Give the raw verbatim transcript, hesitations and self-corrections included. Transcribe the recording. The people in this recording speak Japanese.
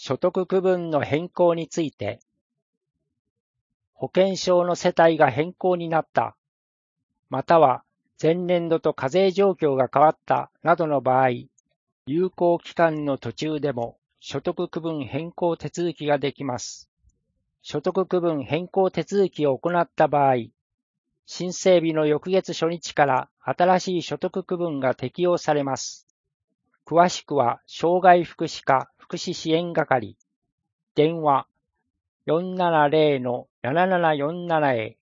所得区分の変更について、保険証の世帯が変更になった、または前年度と課税状況が変わったなどの場合、有効期間の途中でも所得区分変更手続きができます。所得区分変更手続きを行った場合、申請日の翌月初日から新しい所得区分が適用されます。詳しくは、障害福祉課福祉支援係、電話 よんななゼロのななななよんなな へ